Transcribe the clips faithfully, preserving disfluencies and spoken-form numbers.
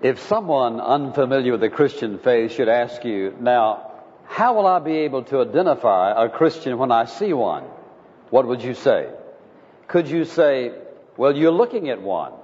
If someone unfamiliar with the Christian faith should ask you, now, how will I be able to identify a Christian when I see one? What would you say? Could you say, well, you're looking at one?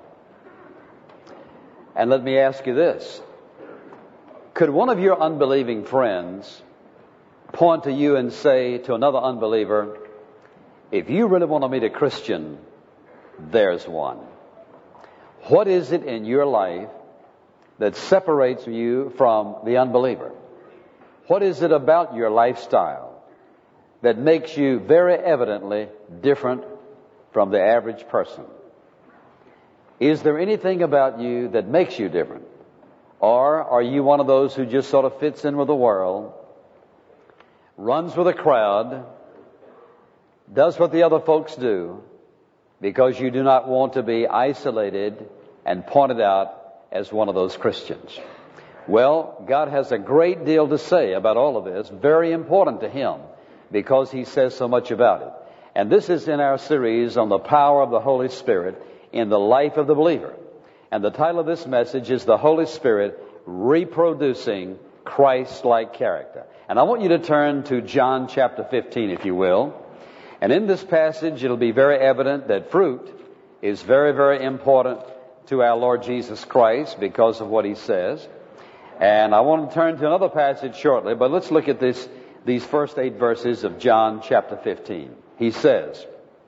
And let me ask you this. Could one of your unbelieving friends point to you and say to another unbeliever, if you really want to meet a Christian, there's one? What is it in your life that separates you from the unbeliever? What is it about your lifestyle that makes you very evidently different from the average person? Is there anything about you that makes you different? Or are you one of those who just sort of fits in with the world, runs with a crowd, does what the other folks do, because you do not want to be isolated and pointed out as one of those Christians? Well, God has a great deal to say about all of this, very important to Him, because He says so much about it. And this is in our series on the power of the Holy Spirit in the life of the believer. And the title of this message is The Holy Spirit Reproducing Christ-like Character. And I want you to turn to John chapter fifteen, if you will. And in this passage, it'll be very evident that fruit is very, very important to our Lord Jesus Christ because of what He says. And I want to turn to another passage shortly, but let's look at this, these first eight verses of John chapter fifteen. He says,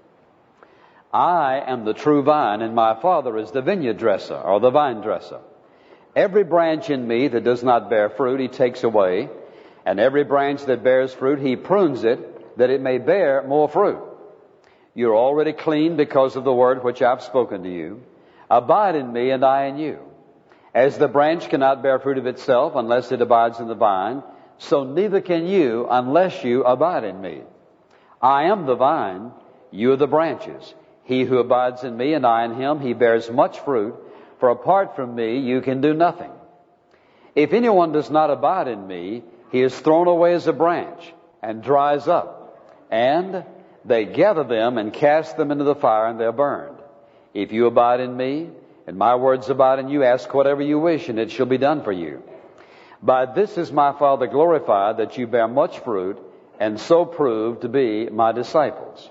I am the true vine, and my Father is the vineyard dresser, or the vine dresser. Every branch in me that does not bear fruit, He takes away, and every branch that bears fruit, He prunes it, that it may bear more fruit. You're already clean because of the word which I've spoken to you. Abide in me, and I in you. As the branch cannot bear fruit of itself unless it abides in the vine, so neither can you unless you abide in me. I am the vine, you are the branches. He who abides in me and I in him, he bears much fruit, for apart from me you can do nothing. If anyone does not abide in me, he is thrown away as a branch and dries up, and they gather them and cast them into the fire, and they're burned. If you abide in me, and my words abide in you, ask whatever you wish, and it shall be done for you. By this is my Father glorified, that you bear much fruit, and so prove to be my disciples.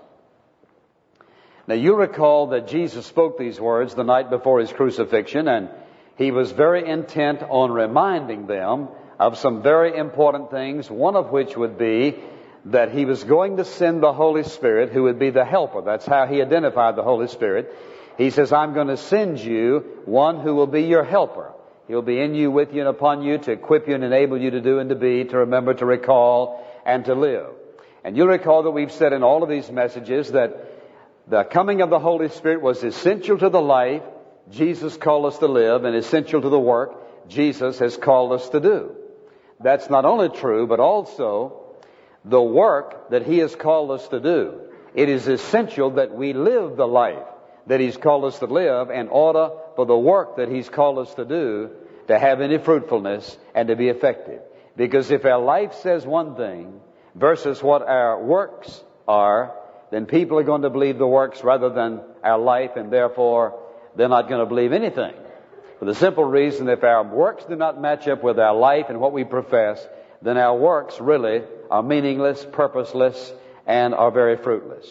Now you recall that Jesus spoke these words the night before His crucifixion, and He was very intent on reminding them of some very important things, one of which would be that He was going to send the Holy Spirit, who would be the helper. That's how He identified the Holy Spirit. He says, I'm going to send you one who will be your helper. He'll be in you, with you, and upon you to equip you and enable you to do and to be, to remember, to recall, and to live. And you'll recall that we've said in all of these messages that the coming of the Holy Spirit was essential to the life Jesus called us to live, and essential to the work Jesus has called us to do. That's not only true, but also the work that He has called us to do. It is essential that we live the life that He's called us to live in order for the work that He's called us to do to have any fruitfulness and to be effective. Because if our life says one thing versus what our works are, then people are going to believe the works rather than our life, and therefore they're not going to believe anything. For the simple reason, if our works do not match up with our life and what we profess, then our works really are meaningless, purposeless, and are very fruitless.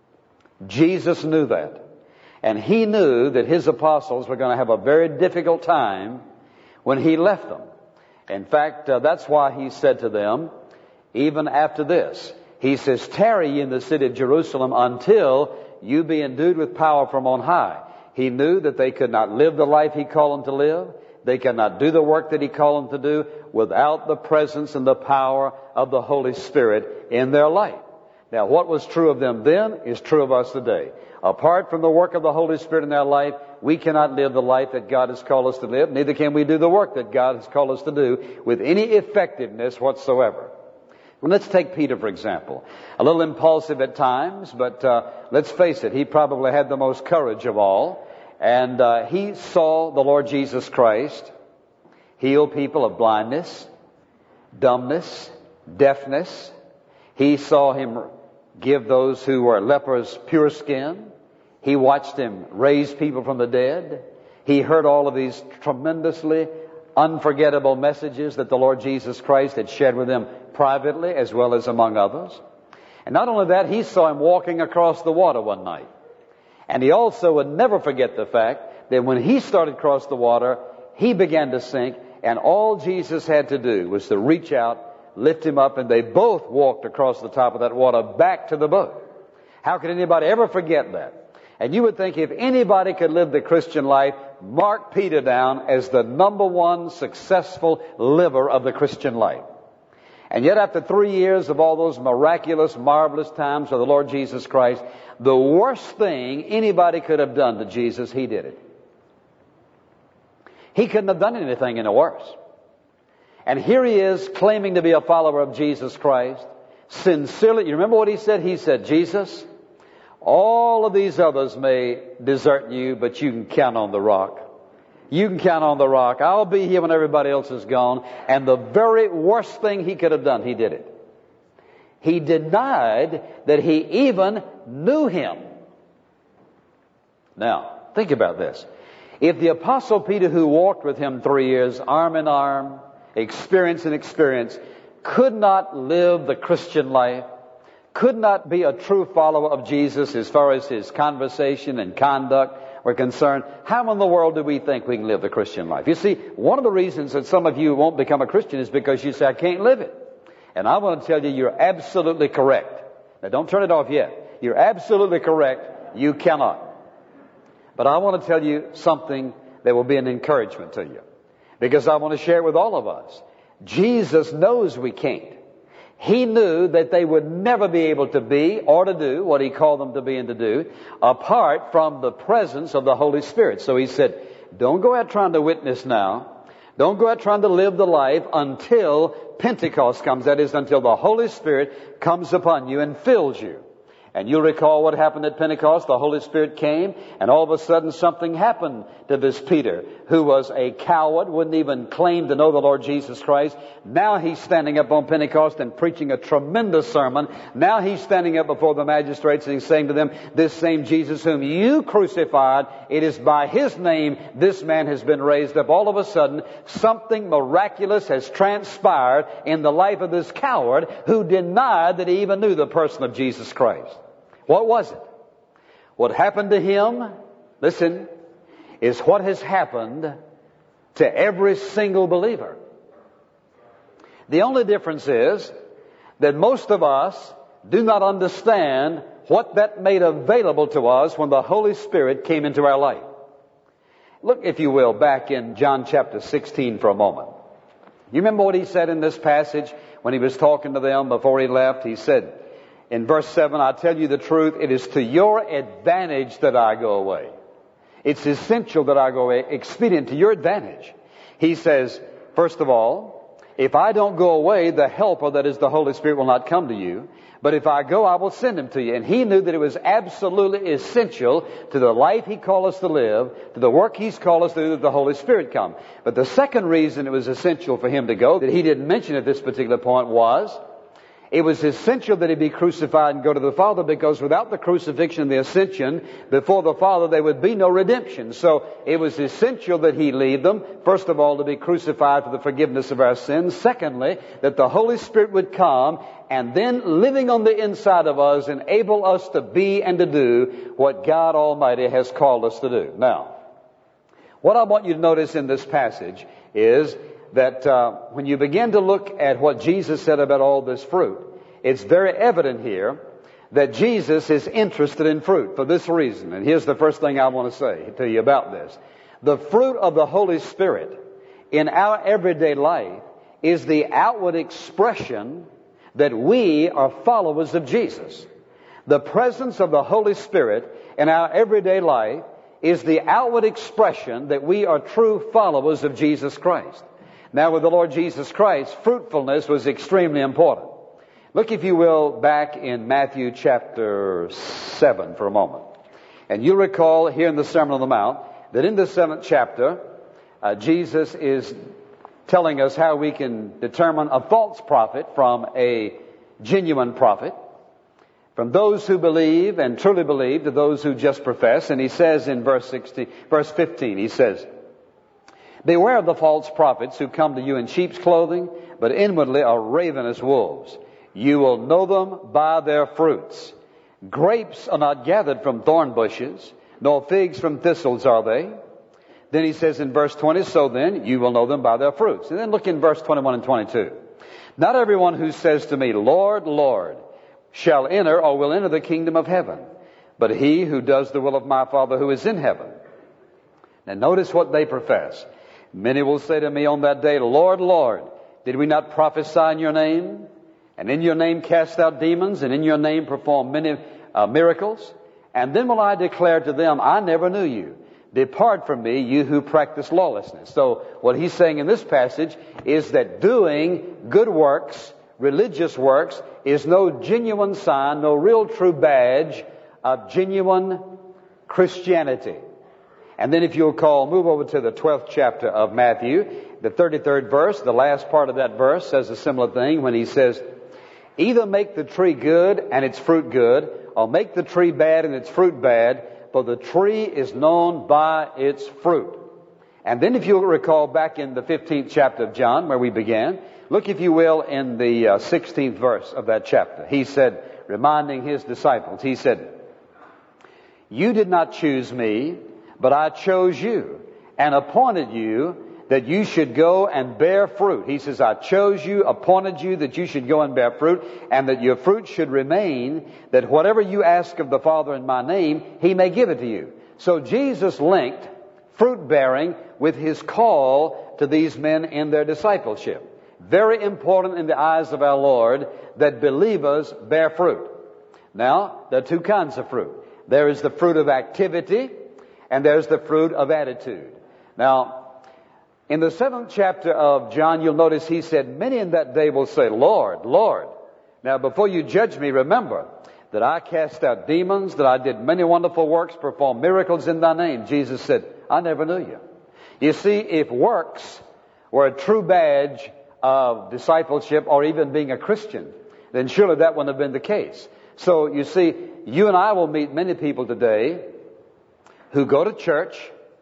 Jesus knew that. And He knew that His apostles were going to have a very difficult time when He left them. In fact, uh, that's why He said to them, even after this, He says, tarry ye in the city of Jerusalem until you be endued with power from on high. He knew that they could not live the life He called them to live. They could not do the work that He called them to do without the presence and the power of the Holy Spirit in their life. Now, what was true of them then is true of us today. Apart from the work of the Holy Spirit in our life, we cannot live the life that God has called us to live. Neither can we do the work that God has called us to do with any effectiveness whatsoever. Well, let's take Peter, for example. A little impulsive at times, but uh, let's face it, he probably had the most courage of all. And uh, he saw the Lord Jesus Christ heal people of blindness, dumbness, deafness. He saw Him give those who were lepers pure skin. He watched Him raise people from the dead. He heard all of these tremendously unforgettable messages that the Lord Jesus Christ had shared with them privately as well as among others. And not only that, he saw him walking across the water one night. And he also would never forget the fact that when he started across the water, he began to sink, and all Jesus had to do was to reach out, lift him up, and they both walked across the top of that water back to the boat. How could anybody ever forget that? And you would think if anybody could live the Christian life, mark Peter down as the number one successful liver of the Christian life. And yet after three years of all those miraculous, marvelous times of the Lord Jesus Christ, the worst thing anybody could have done to Jesus, he did it. He couldn't have done anything any worse. And here he is claiming to be a follower of Jesus Christ. Sincerely, you remember what he said? He said, Jesus, all of these others may desert you, but you can count on the rock. You can count on the rock. I'll be here when everybody else is gone. And the very worst thing he could have done, he did it. He denied that he even knew him. Now, think about this. If the Apostle Peter, who walked with him three years, arm in arm, experience in experience, could not live the Christian life, could not be a true follower of Jesus as far as his conversation and conduct were concerned, how in the world do we think we can live the Christian life? You see, one of the reasons that some of you won't become a Christian is because you say, I can't live it. And I want to tell you, you're absolutely correct. Now, don't turn it off yet. You're absolutely correct. You cannot. But I want to tell you something that will be an encouragement to you, because I want to share it with all of us. Jesus knows we can't. He knew that they would never be able to be or to do what he called them to be and to do apart from the presence of the Holy Spirit. So he said, don't go out trying to witness now. Don't go out trying to live the life until Pentecost comes. That is, until the Holy Spirit comes upon you and fills you. And you'll recall what happened at Pentecost. The Holy Spirit came, and all of a sudden something happened to this Peter, who was a coward, wouldn't even claim to know the Lord Jesus Christ. Now he's standing up on Pentecost and preaching a tremendous sermon. Now he's standing up before the magistrates and he's saying to them, this same Jesus whom you crucified, it is by his name this man has been raised up. All of a sudden, something miraculous has transpired in the life of this coward who denied that he even knew the person of Jesus Christ. What was it? What happened to him, listen, is what has happened to every single believer. The only difference is that most of us do not understand what that made available to us when the Holy Spirit came into our life. Look, if you will, back in John chapter sixteen for a moment. You remember what he said in this passage when he was talking to them before he left? He said, in verse seven, I tell you the truth, it is to your advantage that I go away. It's essential that I go away, expedient to your advantage. He says, first of all, if I don't go away, the helper, that is the Holy Spirit, will not come to you. But if I go, I will send him to you. And he knew that it was absolutely essential to the life he called us to live, to the work he's called us to do, that the Holy Spirit come. But the second reason it was essential for him to go, that he didn't mention at this particular point, was it was essential that he be crucified and go to the Father, because without the crucifixion and the ascension before the Father, there would be no redemption. So it was essential that he leave them. First of all, to be crucified for the forgiveness of our sins. Secondly, that the Holy Spirit would come and then living on the inside of us enable us to be and to do what God Almighty has called us to do. Now, what I want you to notice in this passage is that uh, when you begin to look at what Jesus said about all this fruit, it's very evident here that Jesus is interested in fruit for this reason. And here's the first thing I want to say to you about this. The fruit of the Holy Spirit in our everyday life is the outward expression that we are followers of Jesus. The presence of the Holy Spirit in our everyday life is the outward expression that we are true followers of Jesus Christ. Now, with the Lord Jesus Christ, fruitfulness was extremely important. Look, if you will, back in Matthew chapter seven for a moment. And you'll recall here in the Sermon on the Mount that in the seventh chapter, uh, Jesus is telling us how we can determine a false prophet from a genuine prophet, from those who believe and truly believe to those who just profess. And he says in verse sixteen, verse fifteen, he says, Beware of the false prophets who come to you in sheep's clothing, but inwardly are ravenous wolves. You will know them by their fruits. Grapes are not gathered from thorn bushes, nor figs from thistles are they. Then he says in verse twenty, so then you will know them by their fruits. And then look in verse twenty-one and twenty-two. Not everyone who says to me, Lord, Lord, shall enter or will enter the kingdom of heaven, but he who does the will of my Father who is in heaven. Now notice what they profess. Many will say to me on that day, Lord, Lord, did we not prophesy in your name? And in your name cast out demons, and in your name perform many uh, miracles? And then will I declare to them, I never knew you. Depart from me, you who practice lawlessness. So what he's saying in this passage is that doing good works, religious works, is no genuine sign, no real true badge of genuine Christianity. And then if you'll call, move over to the twelfth chapter of Matthew, the thirty-third verse, the last part of that verse says a similar thing when he says, either make the tree good and its fruit good, or make the tree bad and its fruit bad, for the tree is known by its fruit. And then if you'll recall back in the fifteenth chapter of John, where we began, look if you will in the uh, sixteenth verse of that chapter. He said, reminding his disciples, he said, you did not choose me, but I chose you and appointed you that you should go and bear fruit. He says, I chose you, appointed you that you should go and bear fruit, and that your fruit should remain, that whatever you ask of the Father in my name, he may give it to you. So Jesus linked fruit bearing with his call to these men in their discipleship. Very important in the eyes of our Lord that believers bear fruit. Now, there are two kinds of fruit. There is the fruit of activity, and there's the fruit of attitude. Now, in the seventh chapter of John, you'll notice he said, many in that day will say, Lord, Lord. Now, before you judge me, remember that I cast out demons, that I did many wonderful works, performed miracles in thy name. Jesus said, I never knew you. You see, if works were a true badge of discipleship or even being a Christian, then surely that wouldn't have been the case. So, you see, you and I will meet many people today who go to church,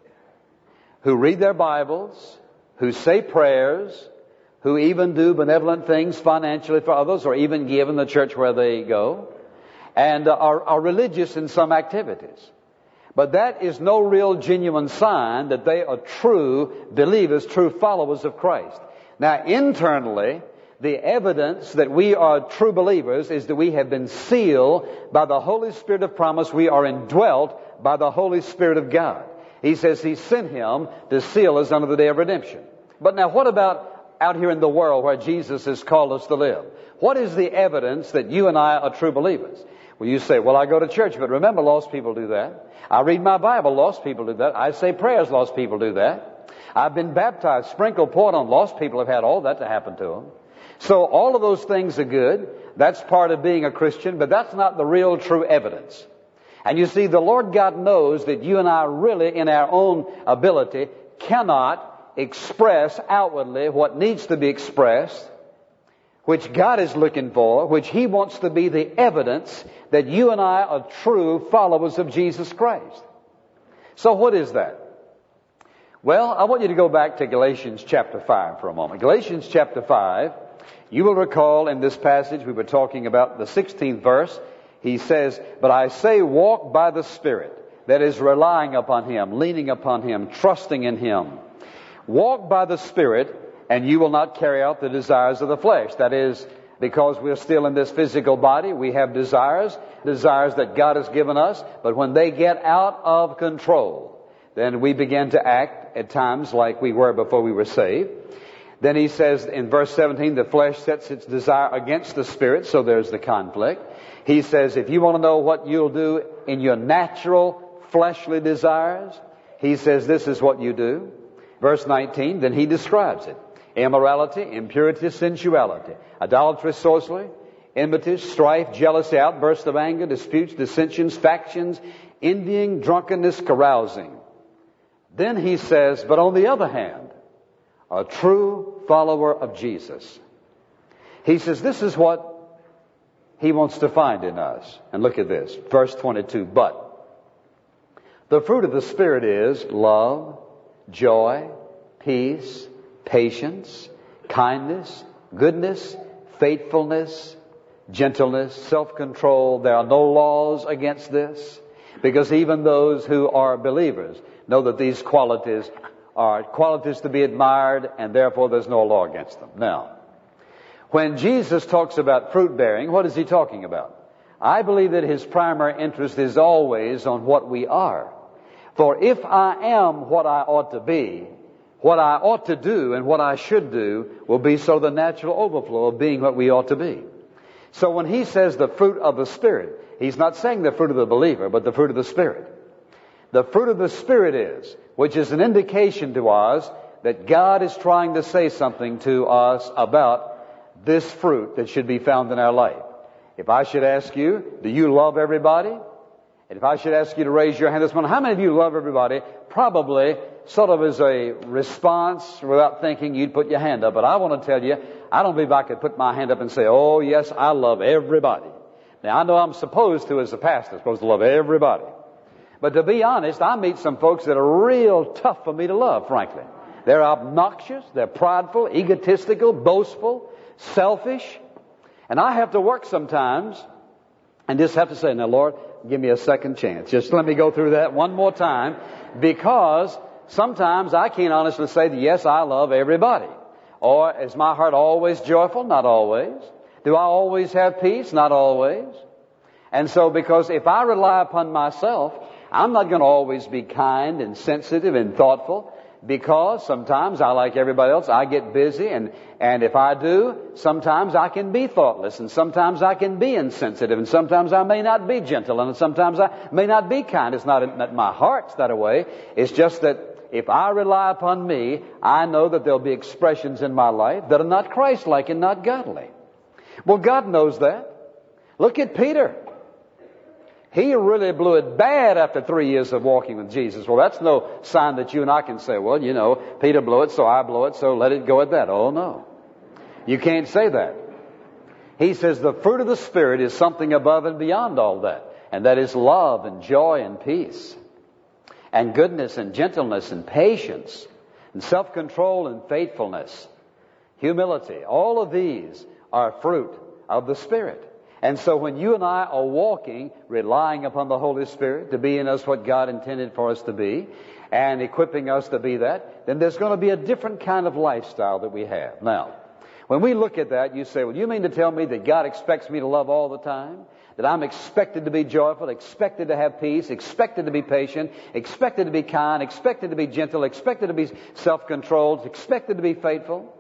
who read their Bibles, who say prayers, who even do benevolent things financially for others, or even give in the church where they go, and are, are religious in some activities. But that is no real genuine sign that they are true believers, true followers of Christ. Now, internally, the evidence that we are true believers is that we have been sealed by the Holy Spirit of promise. We are indwelt by the Holy Spirit of God. He says he sent him to seal us unto the day of redemption. But now what about out here in the world where Jesus has called us to live? What is the evidence that you and I are true believers? Well, you say, well, I go to church, but remember, lost people do that. I read my Bible, lost people do that. I say prayers, lost people do that. I've been baptized, sprinkled, poured on, lost people have had all that to happen to them. So all of those things are good. That's part of being a Christian, but that's not the real true evidence. And you see, the Lord God knows that you and I really, in our own ability, cannot express outwardly what needs to be expressed, which God is looking for, which he wants to be the evidence that you and I are true followers of Jesus Christ. So what is that? Well, I want you to go back to Galatians chapter five for a moment. Galatians chapter five, you will recall in this passage we were talking about the sixteenth verse. He says, but I say walk by the Spirit. That is relying upon him, leaning upon him, trusting in him. Walk by the Spirit, and you will not carry out the desires of the flesh. That is, because we're still in this physical body, we have desires, desires that God has given us, but when they get out of control, then we begin to act at times like we were before we were saved. Then he says in verse seventeen, the flesh sets its desire against the Spirit, so there's the conflict. He says, if you want to know what you'll do in your natural fleshly desires, he says this is what you do. Verse nineteen, then he describes it. Immorality, impurity, sensuality, idolatry, sorcery, enmity, strife, jealousy, outbursts of anger, disputes, dissensions, factions, envying, drunkenness, carousing. Then he says, but on the other hand, a true follower of Jesus. He says this is what he wants to find in us. And look at this, verse twenty-two. But the fruit of the Spirit is love, joy, peace, patience, kindness, goodness, faithfulness, gentleness, self-control. There are no laws against this, because even those who are believers know that these qualities are qualities to be admired, and therefore there's no law against them. Now, when Jesus talks about fruit bearing, what is he talking about? I believe that his primary interest is always on what we are. For if I am what I ought to be, what I ought to do and what I should do will be so the natural overflow of being what we ought to be. So when he says the fruit of the Spirit, he's not saying the fruit of the believer, but the fruit of the Spirit. The fruit of the Spirit is, which is an indication to us that God is trying to say something to us about this fruit that should be found in our life. If I should ask you, do you love everybody? And if I should ask you to raise your hand this morning, how many of you love everybody? Probably, sort of as a response, without thinking, you'd put your hand up. But I want to tell you, I don't believe I could put my hand up and say, oh yes, I love everybody. Now I know I'm supposed to, as a pastor, supposed to love everybody. But to be honest, I meet some folks that are real tough for me to love, frankly. They're obnoxious, they're prideful, egotistical, boastful, selfish. And I have to work sometimes and just have to say, now Lord, give me a second chance. Just let me go through that one more time, because sometimes I can't honestly say that, yes, I love everybody. Or is my heart always joyful? Not always. Do I always have peace? Not always. And so because if I rely upon myself, I'm not going to always be kind and sensitive and thoughtful, because sometimes I, like everybody else, I get busy, and, and if I do, sometimes I can be thoughtless, and sometimes I can be insensitive, and sometimes I may not be gentle, and sometimes I may not be kind. It's not that my heart's that way. It's just that if I rely upon me, I know that there'll be expressions in my life that are not Christ-like and not godly. Well, God knows that. Look at Peter. He really blew it bad after three years of walking with Jesus. Well, that's no sign that you and I can say, well, you know, Peter blew it, so I blow it, so let it go at that. Oh, no. You can't say that. He says the fruit of the Spirit is something above and beyond all that. And that is love and joy and peace and goodness and gentleness and patience and self-control and faithfulness, humility. All of these are fruit of the Spirit. And so when you and I are walking, relying upon the Holy Spirit to be in us what God intended for us to be, and equipping us to be that, then there's going to be a different kind of lifestyle that we have. Now, when we look at that, you say, well, you mean to tell me that God expects me to love all the time? That I'm expected to be joyful, expected to have peace, expected to be patient, expected to be kind, expected to be gentle, expected to be self-controlled, expected to be faithful?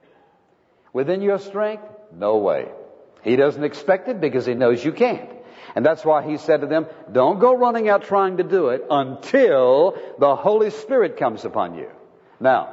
Within your strength? No way. He doesn't expect it because he knows you can't. And that's why he said to them, don't go running out trying to do it until the Holy Spirit comes upon you. Now,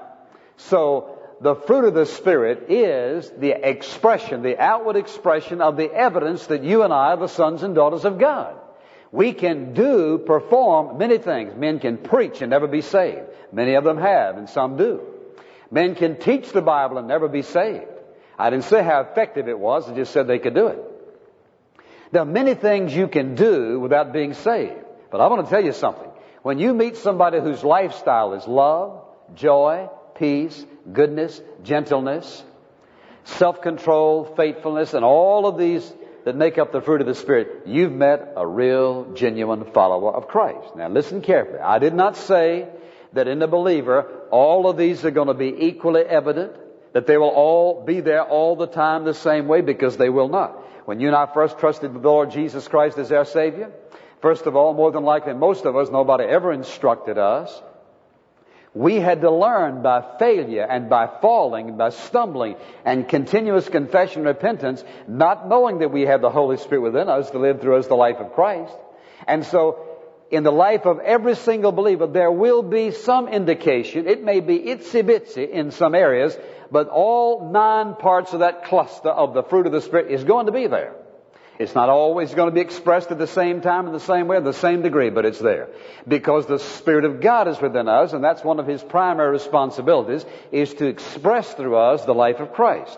so the fruit of the Spirit is the expression, the outward expression of the evidence that you and I are the sons and daughters of God. We can do, perform many things. Men can preach and never be saved. Many of them have, and some do. Men can teach the Bible and never be saved. I didn't say how effective it was, I just said they could do it. There are many things you can do without being saved. But I want to tell you something. When you meet somebody whose lifestyle is love, joy, peace, goodness, gentleness, self-control, faithfulness, and all of these that make up the fruit of the Spirit, you've met a real, genuine follower of Christ. Now listen carefully. I did not say that in the believer all of these are going to be equally evident, that they will all be there all the time the same way, because they will not. When you and I first trusted the Lord Jesus Christ as our Savior, first of all, more than likely most of us, nobody ever instructed us. We had to learn by failure and by falling and by stumbling and continuous confession and repentance, not knowing that we have the Holy Spirit within us to live through us the life of Christ. And so in the life of every single believer, there will be some indication. It may be itsy-bitsy in some areas, but all nine parts of that cluster of the fruit of the Spirit is going to be there. It's not always going to be expressed at the same time in the same way, in the same degree, but it's there. Because the Spirit of God is within us, and that's one of His primary responsibilities, is to express through us the life of Christ.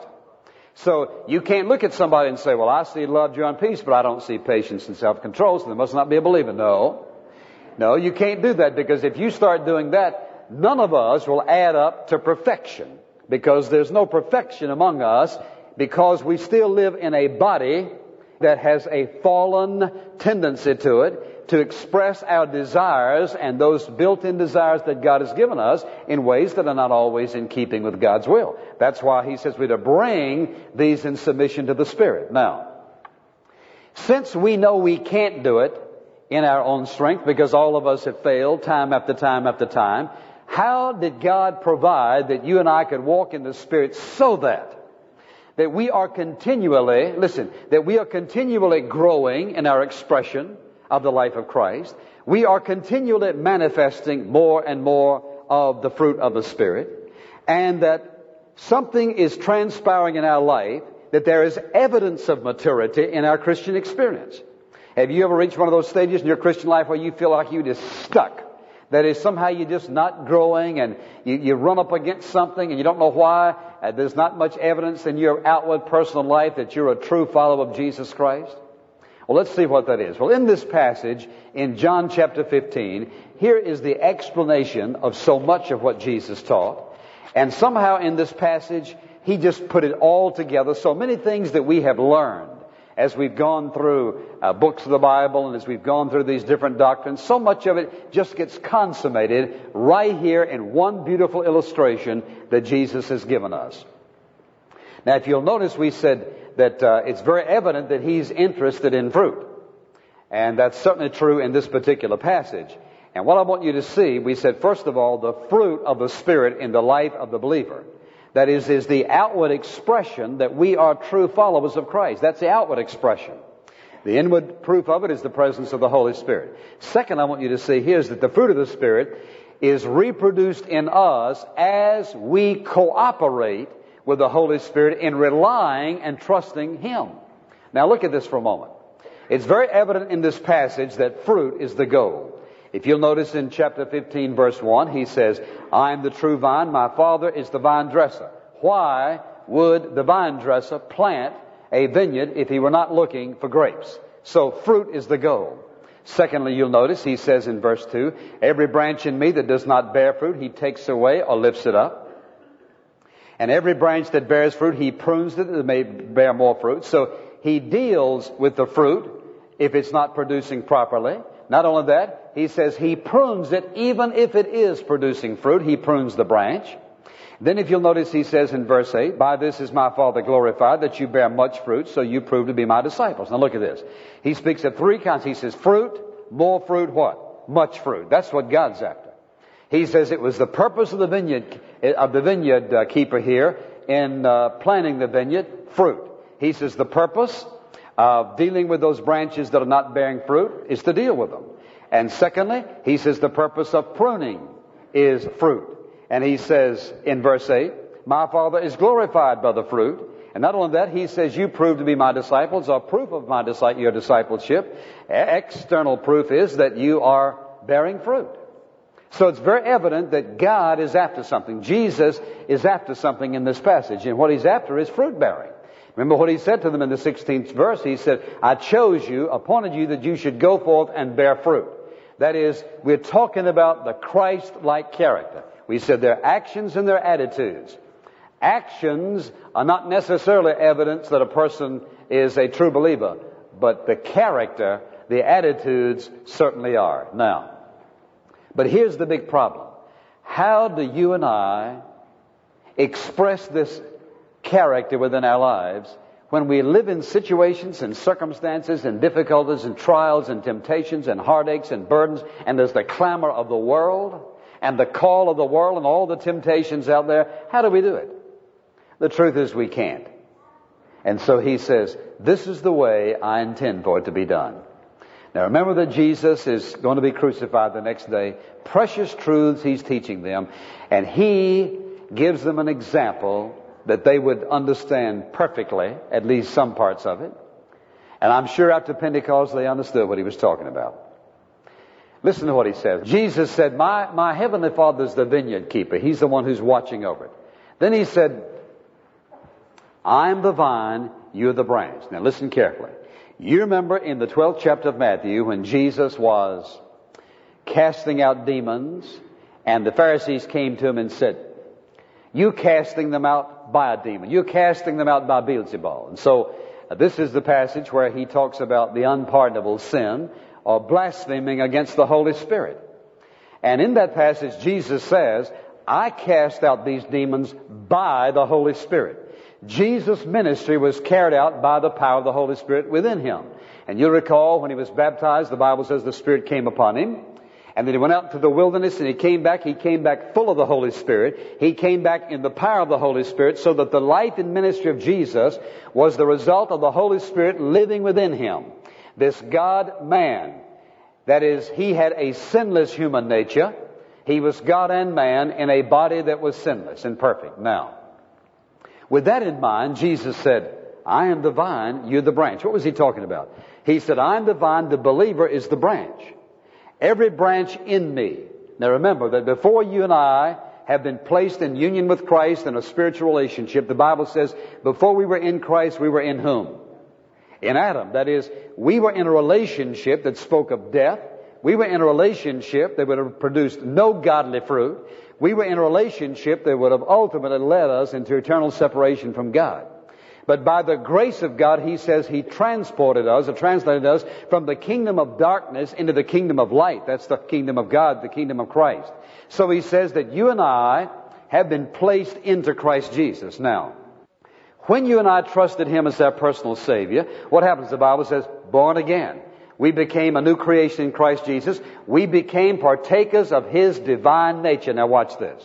So you can't look at somebody and say, well, I see love, joy, and peace, but I don't see patience and self-control, so they must not be a believer. No. No, you can't do that, because if you start doing that, none of us will add up to perfection, because there's no perfection among us, because we still live in a body that has a fallen tendency to it to express our desires and those built-in desires that God has given us in ways that are not always in keeping with God's will. That's why he says we're to bring these in submission to the Spirit. Now, since we know we can't do it in our own strength, because all of us have failed time after time after time, how did God provide that you and I could walk in the Spirit so that that we are continually, listen, that we are continually growing in our expression of the life of Christ? We are continually manifesting more and more of the fruit of the Spirit, and that something is transpiring in our life, that there is evidence of maturity in our Christian experience. Have you ever reached one of those stages in your Christian life where you feel like you're just stuck? That is, somehow you're just not growing, and you, you run up against something and you don't know why. Uh, there's not much evidence in your outward personal life that you're a true follower of Jesus Christ. Well, let's see what that is. Well, in this passage, in John chapter fifteen, here is the explanation of so much of what Jesus taught. And somehow in this passage, he just put it all together. So many things that we have learned as we've gone through uh, books of the Bible and as we've gone through these different doctrines, so much of it just gets consummated right here in one beautiful illustration that Jesus has given us. Now, if you'll notice, we said that uh, it's very evident that he's interested in fruit. And that's certainly true in this particular passage. And what I want you to see, we said, first of all, the fruit of the Spirit in the life of the believer. That is, is the outward expression that we are true followers of Christ. That's the outward expression. The inward proof of it is the presence of the Holy Spirit. Second, I want you to see here is that the fruit of the Spirit is reproduced in us as we cooperate with the Holy Spirit in relying and trusting Him. Now look at this for a moment. It's very evident in this passage that fruit is the goal. If you'll notice in chapter fifteen, verse one, he says, I am the true vine, my Father is the vine dresser. Why would the vine dresser plant a vineyard if he were not looking for grapes? So fruit is the goal. Secondly, you'll notice he says in verse two, every branch in me that does not bear fruit, he takes away or lifts it up. And every branch that bears fruit, he prunes it that it may bear more fruit. So he deals with the fruit if it's not producing properly. Not only that, he says he prunes it even if it is producing fruit. He prunes the branch. Then if you'll notice, he says in verse eight, by this is my Father glorified, that you bear much fruit, so you prove to be my disciples. Now look at this. He speaks of three kinds. He says fruit, more fruit, what? Much fruit. That's what God's after. He says it was the purpose of the vineyard, of the vineyard uh, keeper here in uh, planting the vineyard, fruit. He says the purpose of dealing with those branches that are not bearing fruit is to deal with them. And secondly, he says the purpose of pruning is fruit. And he says in verse eight, my Father is glorified by the fruit. And not only that, he says you prove to be my disciples, or proof of my disci- your discipleship. External proof is that you are bearing fruit. So it's very evident that God is after something. Jesus is after something in this passage. And what he's after is fruit bearing. Remember what he said to them in the sixteenth verse. He said, I chose you, appointed you that you should go forth and bear fruit. That is, we're talking about the Christ-like character. We said their actions and their attitudes. Actions are not necessarily evidence that a person is a true believer, but the character, the attitudes certainly are. Now, but here's the big problem. How do you and I express this character within our lives when we live in situations and circumstances and difficulties and trials and temptations and heartaches and burdens, and there's the clamor of the world and the call of the world and all the temptations out there? How do we do it? The truth is we can't. And so he says, this is the way I intend for it to be done. Now remember that Jesus is going to be crucified the next day. Precious truths he's teaching them. And he gives them an example that they would understand perfectly, at least some parts of it. And I'm sure after Pentecost they understood what he was talking about. Listen to what he says. Jesus said, my, my heavenly Father is the vineyard keeper. He's the one who's watching over it. Then he said, I am the vine, you're the branch. Now listen carefully. You remember in the twelfth chapter of Matthew when Jesus was casting out demons And the Pharisees came to him and said, "You casting them out by a demon. You're casting them out by Beelzebul." And so uh, this is the passage where he talks about the unpardonable sin or blaspheming against the Holy Spirit. And in that passage, Jesus says, "I cast out these demons by the Holy Spirit." Jesus' ministry was carried out by the power of the Holy Spirit within him. And you'll recall when he was baptized, the Bible says the Spirit came upon him. And then he went out to the wilderness and he came back. He came back full of the Holy Spirit. He came back in the power of the Holy Spirit, so that the life and ministry of Jesus was the result of the Holy Spirit living within him. This God-man, that is, he had a sinless human nature. He was God and man in a body that was sinless and perfect. Now, with that in mind, Jesus said, "I am the vine, you're the branch." What was he talking about? He said, "I am the vine, the believer is the branch. Every branch in me." Now remember that before you and I have been placed in union with Christ in a spiritual relationship, the Bible says, before we were in Christ, we were in whom? In Adam. That is, we were in a relationship that spoke of death. We were in a relationship that would have produced no godly fruit. We were in a relationship that would have ultimately led us into eternal separation from God. But by the grace of God, he says he transported us, or translated us, from the kingdom of darkness into the kingdom of light. That's the kingdom of God, the kingdom of Christ. So he says that you and I have been placed into Christ Jesus. Now, when you and I trusted him as our personal Savior, what happens? The Bible says, born again. We became a new creation in Christ Jesus. We became partakers of his divine nature. Now watch this.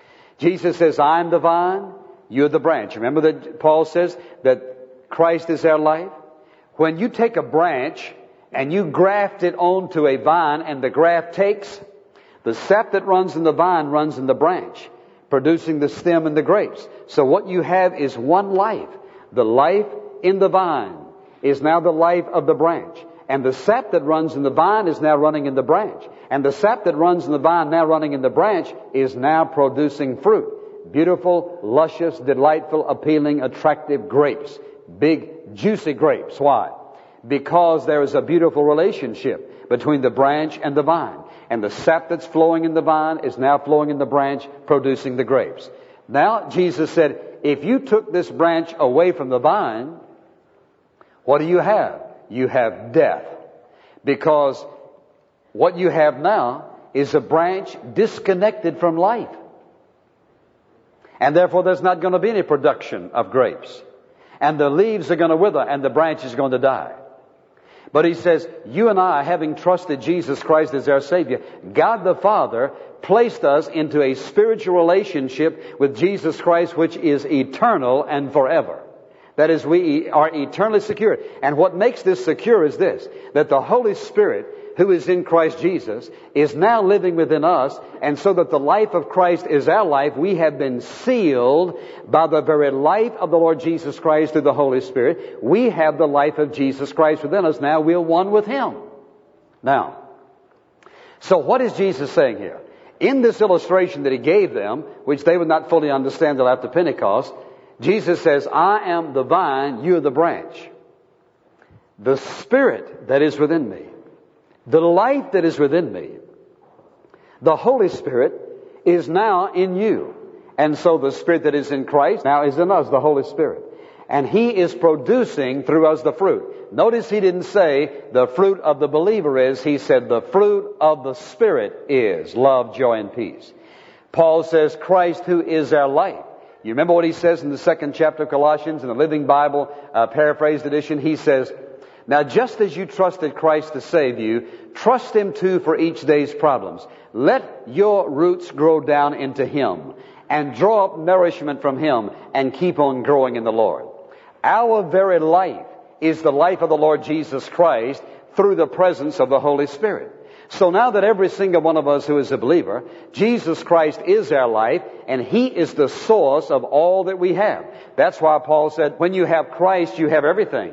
Jesus says, "I am the vine, you're the branch." Remember that Paul says that Christ is our life? When you take a branch and you graft it onto a vine and the graft takes, the sap that runs in the vine runs in the branch, producing the stem and the grapes. So what you have is one life. The life in the vine is now the life of the branch. And the sap that runs in the vine is now running in the branch. And the sap that runs in the vine now running in the branch is now producing fruit. Beautiful, luscious, delightful, appealing, attractive grapes. Big, juicy grapes. Why? Because there is a beautiful relationship between the branch and the vine. And the sap that's flowing in the vine is now flowing in the branch, producing the grapes. Now, Jesus said, if you took this branch away from the vine, what do you have? You have death. Because what you have now is a branch disconnected from life. And therefore there's not going to be any production of grapes. And the leaves are going to wither and the branch is going to die. But he says, you and I, having trusted Jesus Christ as our Savior, God the Father placed us into a spiritual relationship with Jesus Christ, which is eternal and forever. That is, we are eternally secure. And what makes this secure is this, that the Holy Spirit, who is in Christ Jesus, is now living within us. And so that the life of Christ is our life, we have been sealed by the very life of the Lord Jesus Christ through the Holy Spirit. We have the life of Jesus Christ within us now. We're one with Him. Now, so what is Jesus saying here? In this illustration that He gave them, which they would not fully understand until after Pentecost, Jesus says, I am the vine, you are the branch. The Spirit that is within me, the life that is within me, the Holy Spirit is now in you. And so the Spirit that is in Christ now is in us, the Holy Spirit. And He is producing through us the fruit. Notice He didn't say the fruit of the believer is. He said the fruit of the Spirit is love, joy, and peace. Paul says Christ who is our life. You remember what he says in the second chapter of Colossians in the Living Bible, uh, paraphrased edition? He says, now just as you trusted Christ to save you, trust Him too for each day's problems. Let your roots grow down into Him and draw up nourishment from Him and keep on growing in the Lord. Our very life is the life of the Lord Jesus Christ through the presence of the Holy Spirit. So now that every single one of us who is a believer, Jesus Christ is our life, and He is the source of all that we have. That's why Paul said, when you have Christ, you have everything.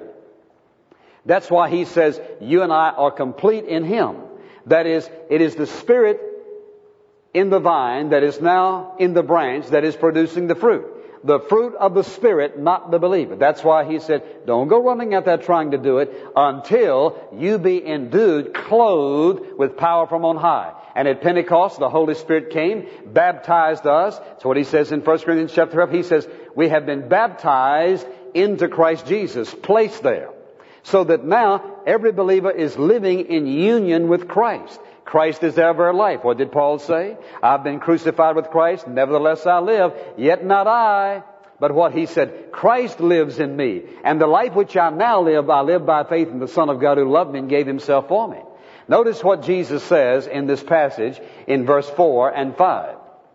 That's why he says, you and I are complete in Him. That is, it is the Spirit in the vine that is now in the branch that is producing the fruit. The fruit of the Spirit, not the believer. That's why he said, don't go running out there trying to do it until you be endued, clothed with power from on high. And at Pentecost, the Holy Spirit came, baptized us. That's what he says in First Corinthians chapter twelve. He says, we have been baptized into Christ Jesus, placed there. So that now every believer is living in union with Christ. Christ is our very life. What did Paul say? I've been crucified with Christ, nevertheless I live, yet not I. But what he said, Christ lives in me. And the life which I now live, I live by faith in the Son of God who loved me and gave himself for me. Notice what Jesus says in this passage in verse four and five.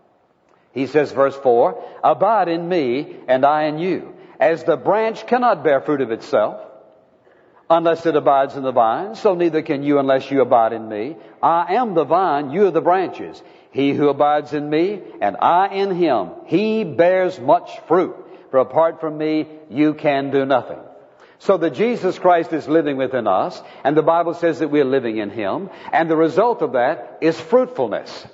He says, verse four, abide in me and I in you. As the branch cannot bear fruit of itself, unless it abides in the vine, so neither can you unless you abide in me. I am the vine, you are the branches. He who abides in me, and I in him, he bears much fruit. For apart from me, you can do nothing. So that Jesus Christ is living within us, and the Bible says that we are living in him, and the result of that is fruitfulness.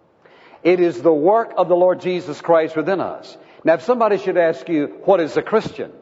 It is the work of the Lord Jesus Christ within us. Now, if somebody should ask you, what is a Christian?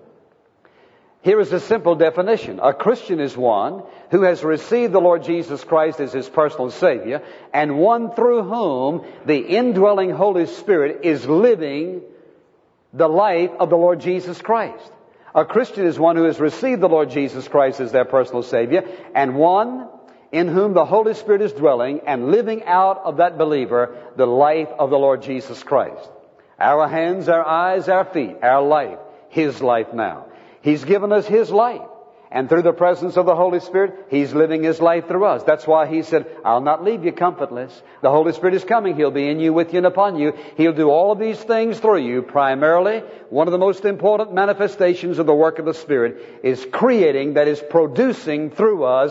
Here is a simple definition. A Christian is one who has received the Lord Jesus Christ as his personal Savior, and one through whom the indwelling Holy Spirit is living the life of the Lord Jesus Christ. A Christian is one who has received the Lord Jesus Christ as their personal Savior, and one in whom the Holy Spirit is dwelling and living out of that believer the life of the Lord Jesus Christ. Our hands, our eyes, our feet, our life, his life now. He's given us his life. And through the presence of the Holy Spirit, he's living his life through us. That's why he said, I'll not leave you comfortless. The Holy Spirit is coming. He'll be in you, with you, and upon you. He'll do all of these things through you. Primarily, one of the most important manifestations of the work of the Spirit is creating, that is producing through us,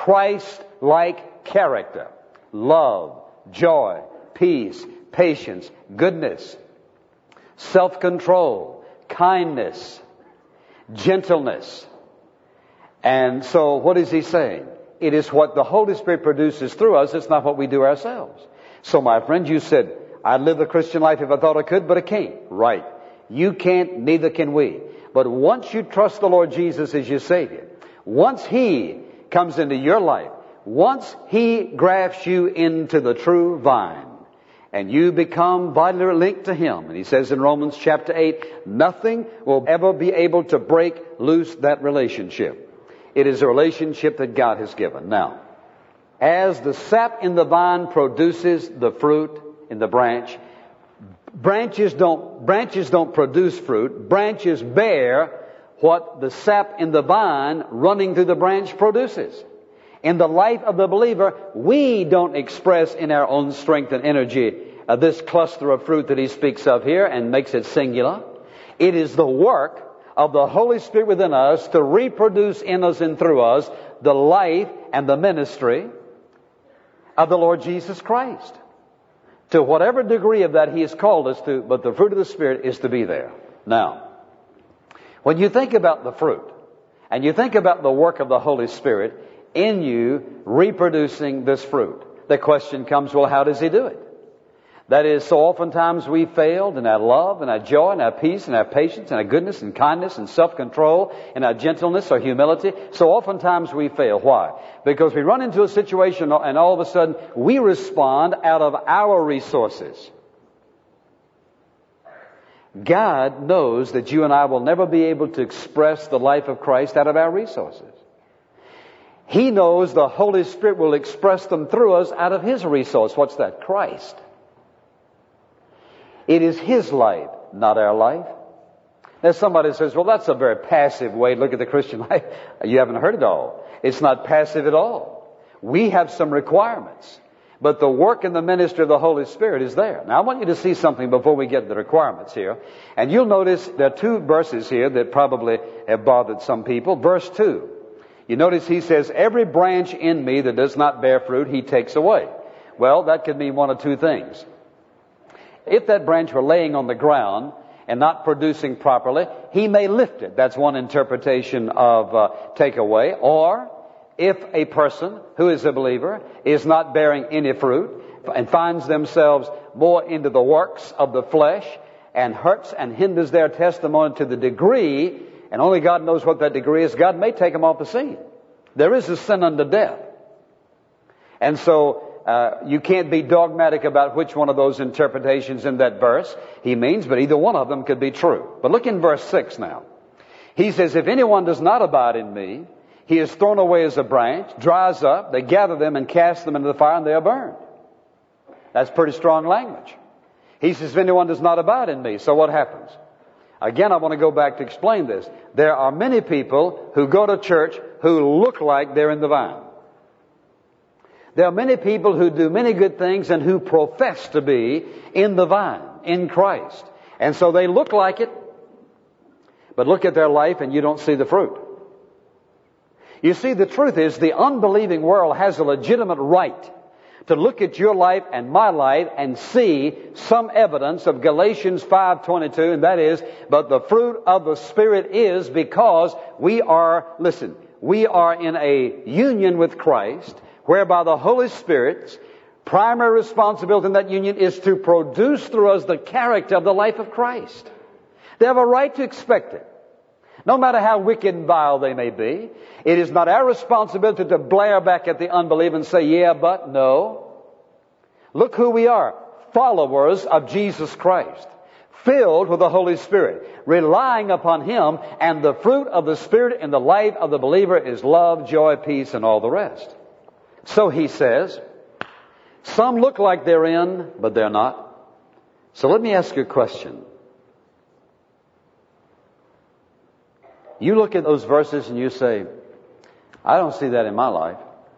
Christ-like character. Love, joy, peace, patience, goodness, self-control, kindness, gentleness. And so what is he saying? It is what the Holy Spirit produces through us. It's not what we do ourselves. So my friend, you said, I'd live the Christian life if I thought I could, but I can't. Right. You can't, neither can we. But once you trust the Lord Jesus as your Savior, once he comes into your life, once he grafts you into the true vine, and you become vitally linked to him. And he says in Romans chapter eight, nothing will ever be able to break loose that relationship. It is a relationship that God has given. Now, as the sap in the vine produces the fruit in the branch, branches don't, branches don't produce fruit. Branches bear what the sap in the vine running through the branch produces. In the life of the believer, we don't express in our own strength and energy uh, this cluster of fruit that he speaks of here and makes it singular. It is the work of the Holy Spirit within us to reproduce in us and through us the life and the ministry of the Lord Jesus Christ. To whatever degree of that he has called us to, but the fruit of the Spirit is to be there. Now, when you think about the fruit, and you think about the work of the Holy Spirit in you reproducing this fruit, the question comes, well, how does he do it? That is, so oftentimes we failed in our love and our joy and our peace and our patience and our goodness and kindness and self-control and our gentleness or humility. So oftentimes we fail. Why? Because we run into a situation and all of a sudden we respond out of our resources. God knows that you and I will never be able to express the life of Christ out of our resources. He knows the Holy Spirit will express them through us out of his resource. What's that? Christ. It is his life, not our life. Now somebody says, well, that's a very passive way to look at the Christian life. You haven't heard it all. It's not passive at all. We have some requirements. But the work and the ministry of the Holy Spirit is there. Now I want you to see something before we get to the requirements here. And you'll notice there are two verses here that probably have bothered some people. Verse two. You notice he says, every branch in me that does not bear fruit, he takes away. Well, that could mean one of two things. If that branch were laying on the ground and not producing properly, he may lift it. That's one interpretation of uh, take away. Or if a person who is a believer is not bearing any fruit and finds themselves more into the works of the flesh and hurts and hinders their testimony to the degree, and only God knows what that degree is, God may take them off the scene. There is a sin unto death. And so uh, you can't be dogmatic about which one of those interpretations in that verse he means, but either one of them could be true. But look in verse six now. He says, if anyone does not abide in me, he is thrown away as a branch, dries up, they gather them and cast them into the fire, and they are burned. That's pretty strong language. He says, if anyone does not abide in me, so what happens? Again, I want to go back to explain this. There are many people who go to church who look like they're in the vine. There are many people who do many good things and who profess to be in the vine, in Christ. And so they look like it, but look at their life and you don't see the fruit. You see, the truth is the unbelieving world has a legitimate right to look at your life and my life and see some evidence of Galatians five twenty-two, and that is, but the fruit of the Spirit is because we are, listen, we are in a union with Christ, whereby the Holy Spirit's primary responsibility in that union is to produce through us the character of the life of Christ. They have a right to expect it. No matter how wicked and vile they may be, it is not our responsibility to blare back at the unbeliever and say, yeah, but no. Look who we are. Followers of Jesus Christ. Filled with the Holy Spirit. Relying upon Him. And the fruit of the Spirit in the life of the believer is love, joy, peace, and all the rest. So he says, some look like they're in, but they're not. So let me ask you a question. You look at those verses and you say, I don't see that in my life.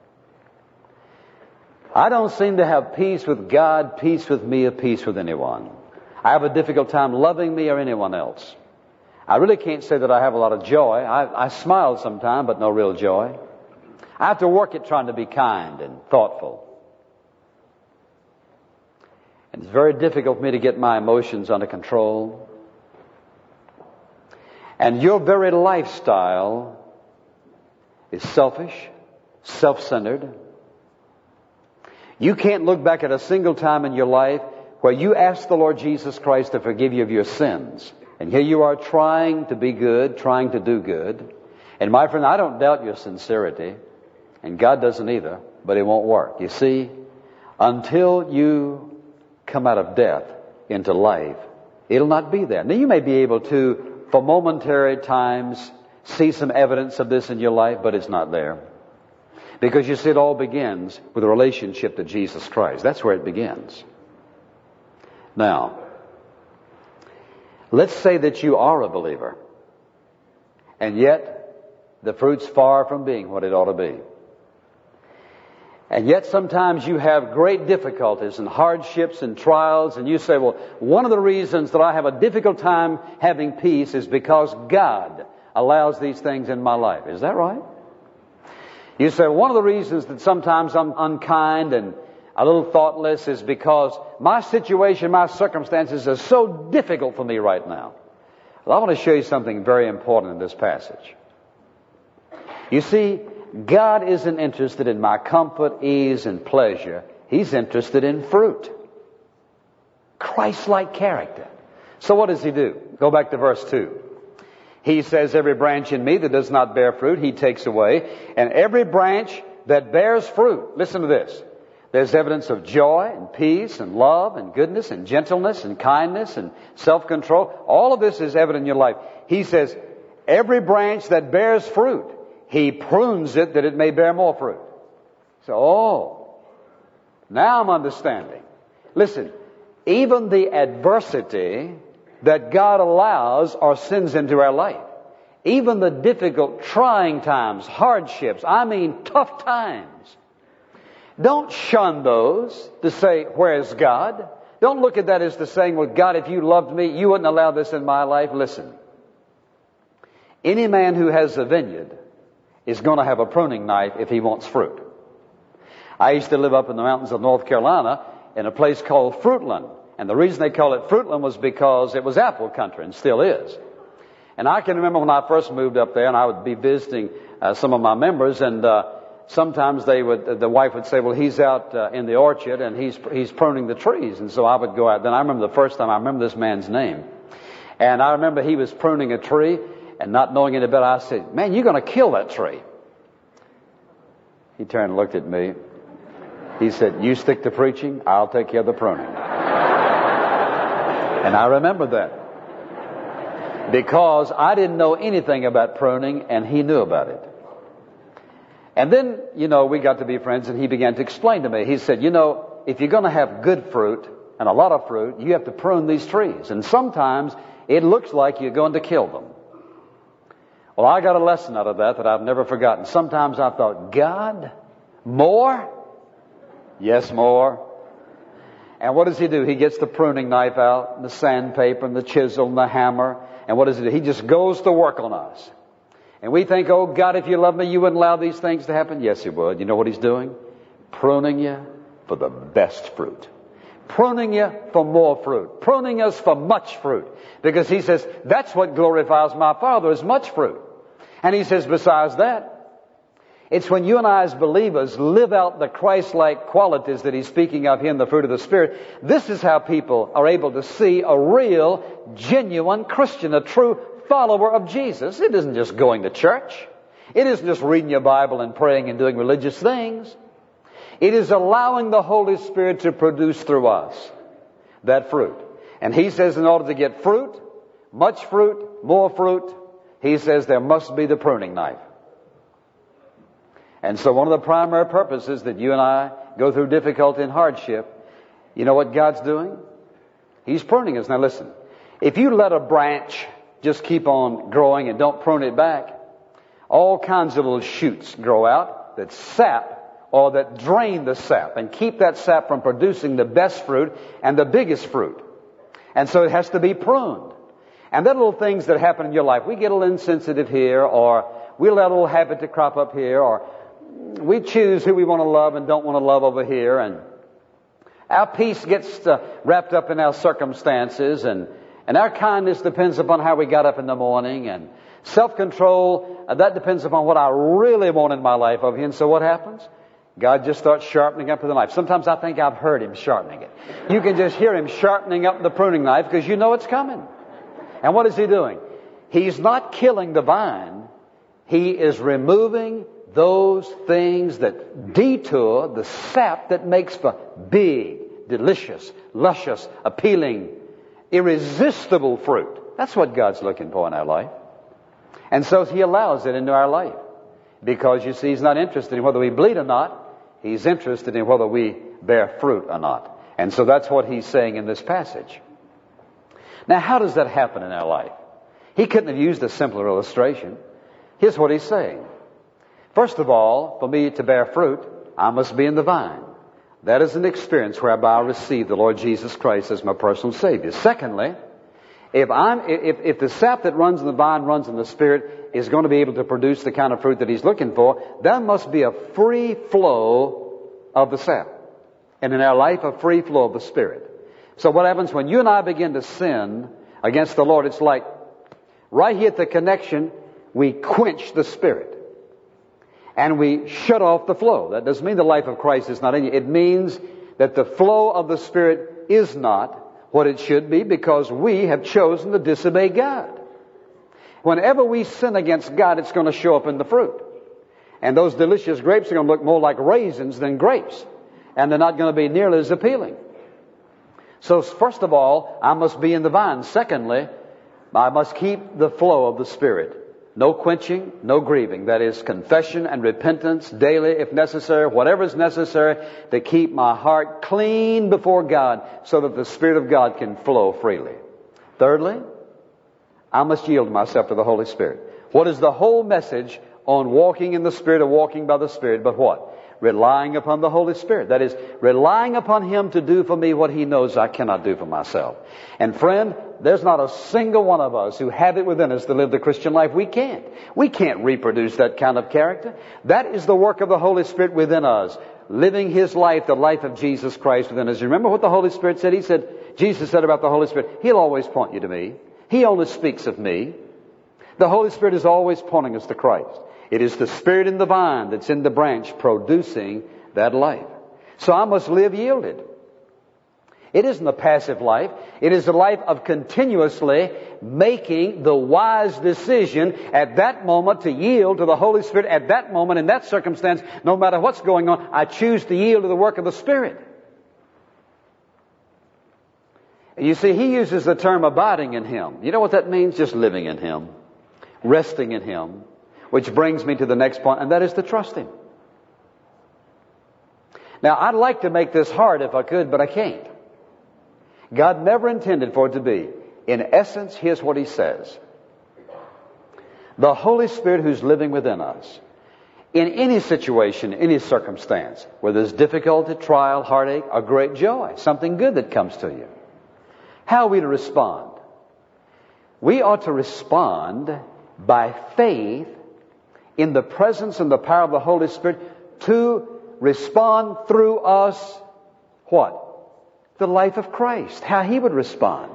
I don't seem to have peace with God, peace with me, or peace with anyone. I have a difficult time loving me or anyone else. I really can't say that I have a lot of joy. I, I smile sometimes, but no real joy. I have to work at trying to be kind and thoughtful. And it's very difficult for me to get my emotions under control. And your very lifestyle is selfish, self-centered. You can't look back at a single time in your life where you asked the Lord Jesus Christ to forgive you of your sins. And here you are trying to be good, trying to do good. And my friend, I don't doubt your sincerity. And God doesn't either, but it won't work. You see, until you come out of death into life, it'll not be there. Now you may be able to, for momentary times, see some evidence of this in your life, but it's not there. Because you see, it all begins with a relationship to Jesus Christ. That's where it begins. Now, let's say that you are a believer, and yet the fruit's far from being what it ought to be. And yet sometimes you have great difficulties and hardships and trials, and you say, well, one of the reasons that I have a difficult time having peace is because God allows these things in my life. Is that right? You say, one of the reasons that sometimes I'm unkind and a little thoughtless is because my situation, my circumstances are so difficult for me right now. Well, I want to show you something very important in this passage. You see, God isn't interested in my comfort, ease, and pleasure. He's interested in fruit. Christ-like character. So what does He do? Go back to verse two. He says, every branch in me that does not bear fruit, He takes away. And every branch that bears fruit, listen to this. There's evidence of joy and peace and love and goodness and gentleness and kindness and self-control. All of this is evident in your life. He says, every branch that bears fruit, He prunes it that it may bear more fruit. So, oh, now I'm understanding. Listen, even the adversity that God allows or sends into our life, even the difficult, trying times, hardships, I mean tough times, don't shun those to say, where's God? Don't look at that as the saying, well, God, if you loved me, you wouldn't allow this in my life. Listen, any man who has a vineyard is going to have a pruning knife if he wants fruit. I used to live up in the mountains of North Carolina in a place called Fruitland. And the reason they call it Fruitland was because it was apple country and still is. And I can remember when I first moved up there and I would be visiting uh, some of my members and uh, sometimes they would, the wife would say, well, he's out uh, in the orchard and he's he's pruning the trees. And so I would go out. Then I remember the first time, I remember this man's name. And I remember he was pruning a tree, and not knowing any better, I said, man, you're going to kill that tree. He turned and looked at me. He said, you stick to preaching, I'll take care of the pruning. And I remember that. Because I didn't know anything about pruning, and he knew about it. And then, you know, we got to be friends, and he began to explain to me. He said, you know, if you're going to have good fruit, and a lot of fruit, you have to prune these trees. And sometimes it looks like you're going to kill them. Well, I got a lesson out of that that I've never forgotten. Sometimes I thought, God, more? Yes, more. And what does he do? He gets the pruning knife out, and the sandpaper, and the chisel, and the hammer. And what does he do? He just goes to work on us. And we think, oh, God, if you love me, you wouldn't allow these things to happen. Yes, he would. You know what he's doing? Pruning you for the best fruit. Pruning you for more fruit. Pruning us for much fruit. Because he says, that's what glorifies my Father, is much fruit. And he says, besides that, it's when you and I as believers live out the Christ-like qualities that he's speaking of here in the fruit of the Spirit. This is how people are able to see a real, genuine Christian, a true follower of Jesus. It isn't just going to church. It isn't just reading your Bible and praying and doing religious things. It is allowing the Holy Spirit to produce through us that fruit. And he says in order to get fruit, much fruit, more fruit, he says there must be the pruning knife. And so one of the primary purposes that you and I go through difficulty and hardship, you know what God's doing? He's pruning us. Now listen, if you let a branch just keep on growing and don't prune it back, all kinds of little shoots grow out that sap or that drain the sap and keep that sap from producing the best fruit and the biggest fruit. And so it has to be pruned. And there are little things that happen in your life. We get a little insensitive here, or we let a little habit to crop up here, or we choose who we want to love and don't want to love over here, and our peace gets uh, wrapped up in our circumstances, and, and our kindness depends upon how we got up in the morning, and self-control, uh, that depends upon what I really want in my life over here. And so what happens? God just starts sharpening up the knife. Sometimes I think I've heard him sharpening it. You can just hear him sharpening up the pruning knife because you know it's coming. And what is he doing? He's not killing the vine. He is removing those things that detour the sap that makes for big, delicious, luscious, appealing, irresistible fruit. That's what God's looking for in our life. And so he allows it into our life. Because you see, he's not interested in whether we bleed or not. He's interested in whether we bear fruit or not. And so that's what he's saying in this passage. Now, how does that happen in our life? He couldn't have used a simpler illustration. Here's what he's saying. First of all, for me to bear fruit, I must be in the vine. That is an experience whereby I receive the Lord Jesus Christ as my personal Savior. Secondly, if I'm, if, if the sap that runs in the vine runs in the Spirit is going to be able to produce the kind of fruit that he's looking for, there must be a free flow of the sap. And in our life, a free flow of the Spirit. So what happens when you and I begin to sin against the Lord? It's like right here at the connection, we quench the Spirit. And we shut off the flow. That doesn't mean the life of Christ is not in you. It means that the flow of the Spirit is not what it should be because we have chosen to disobey God. Whenever we sin against God, it's going to show up in the fruit. And those delicious grapes are going to look more like raisins than grapes. And they're not going to be nearly as appealing. So first of all, I must be in the vine. Secondly, I must keep the flow of the Spirit. No quenching, no grieving. That is confession and repentance daily if necessary, whatever is necessary to keep my heart clean before God so that the Spirit of God can flow freely. Thirdly, I must yield myself to the Holy Spirit. What is the whole message on walking in the Spirit or walking by the Spirit but what? Relying upon the Holy Spirit. That is, relying upon Him to do for me what He knows I cannot do for myself. And friend, there's not a single one of us who have it within us to live the Christian life. We can't. We can't reproduce that kind of character. That is the work of the Holy Spirit within us. Living His life, the life of Jesus Christ within us. You remember what the Holy Spirit said? He said, Jesus said about the Holy Spirit, He'll always point you to me. He only speaks of me. The Holy Spirit is always pointing us to Christ. It is the Spirit in the vine that's in the branch producing that life. So I must live yielded. It isn't a passive life. It is a life of continuously making the wise decision at that moment to yield to the Holy Spirit. At that moment, in that circumstance, no matter what's going on, I choose to yield to the work of the Spirit. And you see, he uses the term abiding in Him. You know what that means? Just living in Him. Resting in Him. Which brings me to the next point, and that is to trust Him. Now, I'd like to make this hard if I could, but I can't. God never intended for it to be. In essence, here's what He says. The Holy Spirit who's living within us, in any situation, any circumstance, whether there's difficulty, trial, heartache, or great joy, something good that comes to you, how are we to respond? We ought to respond by faith in the presence and the power of the Holy Spirit to respond through us, what? The life of Christ, how He would respond.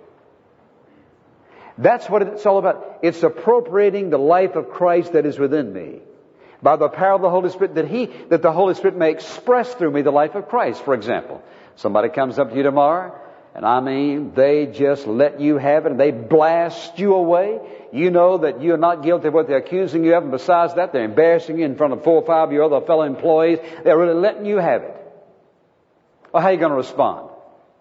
That's what it's all about. It's appropriating the life of Christ that is within me by the power of the Holy Spirit, that He, that the Holy Spirit may express through me the life of Christ. For example, somebody comes up to you tomorrow, and I mean, they just let you have it, and they blast you away. You know that you're not guilty of what they're accusing you of, and besides that, they're embarrassing you in front of four or five of your other fellow employees. They're really letting you have it. Well, how are you going to respond?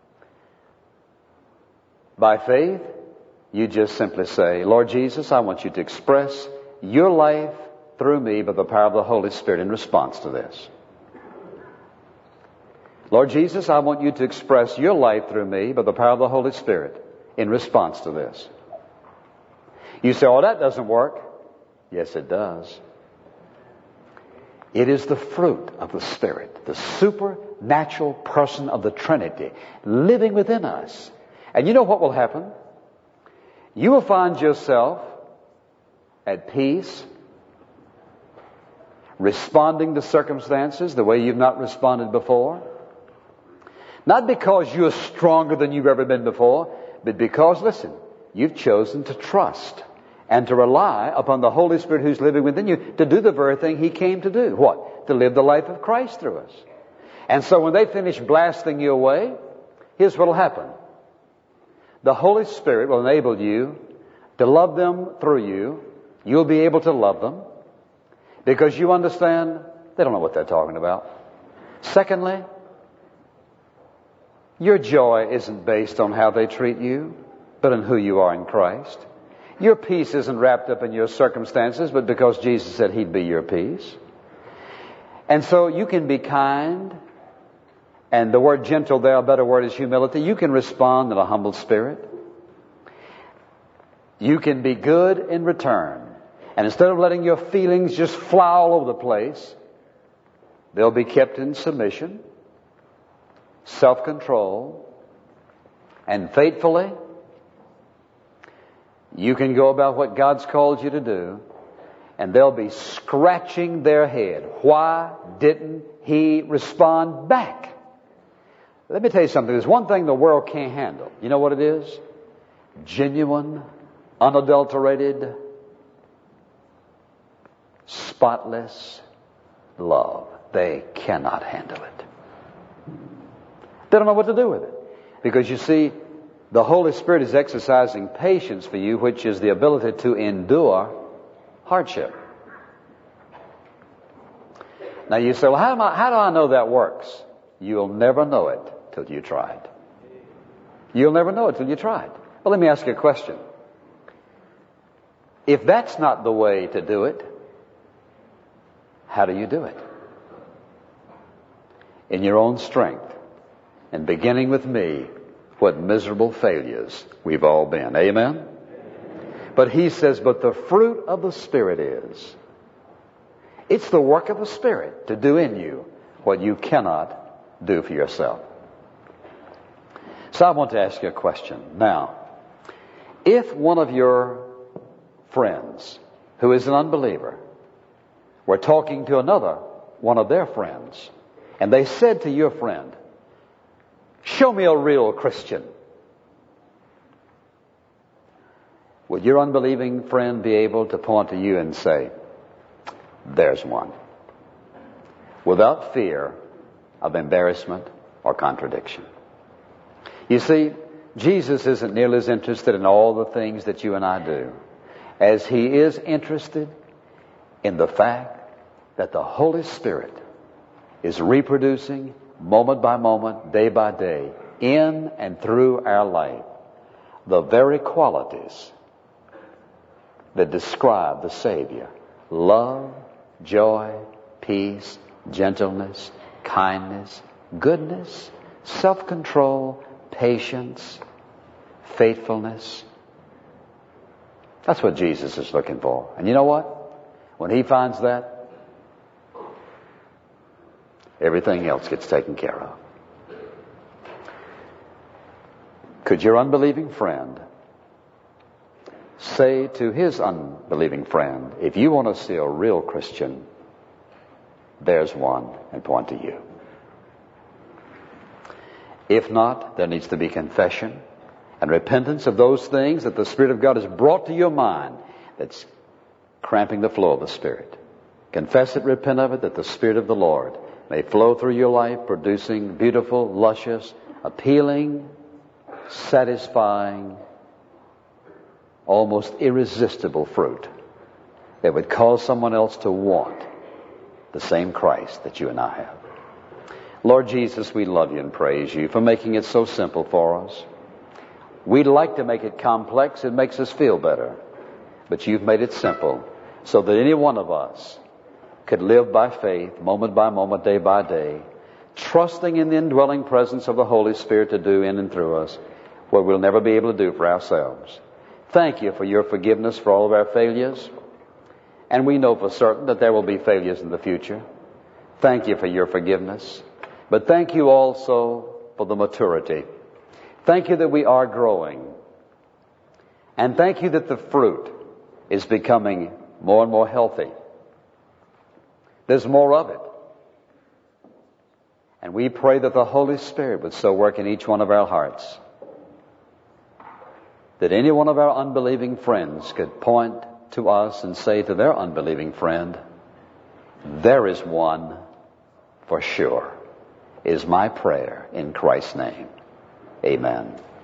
By faith, you just simply say, Lord Jesus, I want you to express your life through me by the power of the Holy Spirit in response to this. Lord Jesus, I want you to express your life through me by the power of the Holy Spirit in response to this. You say, oh, that doesn't work. Yes, it does. It is the fruit of the Spirit, the supernatural person of the Trinity living within us. And you know what will happen? You will find yourself at peace, responding to circumstances the way you've not responded before. Not because you're stronger than you've ever been before, but because, listen, you've chosen to trust and to rely upon the Holy Spirit who's living within you to do the very thing He came to do. What? To live the life of Christ through us. And so when they finish blasting you away, here's what will happen. The Holy Spirit will enable you to love them through you. You'll be able to love them because you understand they don't know what they're talking about. Secondly, your joy isn't based on how they treat you, but on who you are in Christ. Your peace isn't wrapped up in your circumstances, but because Jesus said He'd be your peace. And so you can be kind, and the word gentle there, a better word is humility. You can respond in a humble spirit. You can be good in return. And instead of letting your feelings just fly all over the place, they'll be kept in submission, self-control, and faithfully, you can go about what God's called you to do, and they'll be scratching their head. Why didn't He respond back? Let me tell you something. There's one thing the world can't handle. You know what it is? Genuine, unadulterated, spotless love. They cannot handle it. They don't know what to do with it. Because you see, the Holy Spirit is exercising patience for you, which is the ability to endure hardship. Now you say, well, how do I, how do I know that works? You'll never know it till you tried. You'll never know it till you tried. Well, let me ask you a question. If that's not the way to do it, how do you do it? In your own strength. And beginning with me, what miserable failures we've all been. Amen? But He says, but the fruit of the Spirit is. It's the work of the Spirit to do in you what you cannot do for yourself. So I want to ask you a question. Now, if one of your friends who is an unbeliever were talking to another one of their friends, and they said to your friend, show me a real Christian, would your unbelieving friend be able to point to you and say, There's one. Without fear of embarrassment or contradiction. You see, Jesus isn't nearly as interested in all the things that you and I do as He is interested in the fact that the Holy Spirit is reproducing moment by moment, day by day, in and through our life, the very qualities that describe the Savior. Love, joy, peace, gentleness, kindness, goodness, self-control, patience, faithfulness. That's what Jesus is looking for. And you know what? When He finds that, everything else gets taken care of. Could your unbelieving friend say to his unbelieving friend, if you want to see a real Christian, there's one, and point to you? If not, there needs to be confession and repentance of those things that the Spirit of God has brought to your mind that's cramping the flow of the Spirit. Confess it, repent of it, that the Spirit of the Lord may flow through your life, producing beautiful, luscious, appealing, satisfying, almost irresistible fruit that would cause someone else to want the same Christ that you and I have. Lord Jesus, we love you and praise you for making it so simple for us. We'd like to make it complex. It makes us feel better. But you've made it simple so that any one of us could live by faith, moment by moment, day by day, trusting in the indwelling presence of the Holy Spirit to do in and through us what we'll never be able to do for ourselves. Thank you for your forgiveness for all of our failures. And we know for certain that there will be failures in the future. Thank you for your forgiveness. But thank you also for the maturity. Thank you that we are growing. And thank you that the fruit is becoming more and more healthy. There's more of it. And we pray that the Holy Spirit would so work in each one of our hearts that any one of our unbelieving friends could point to us and say to their unbelieving friend, there is one for sure, is my prayer in Christ's name. Amen.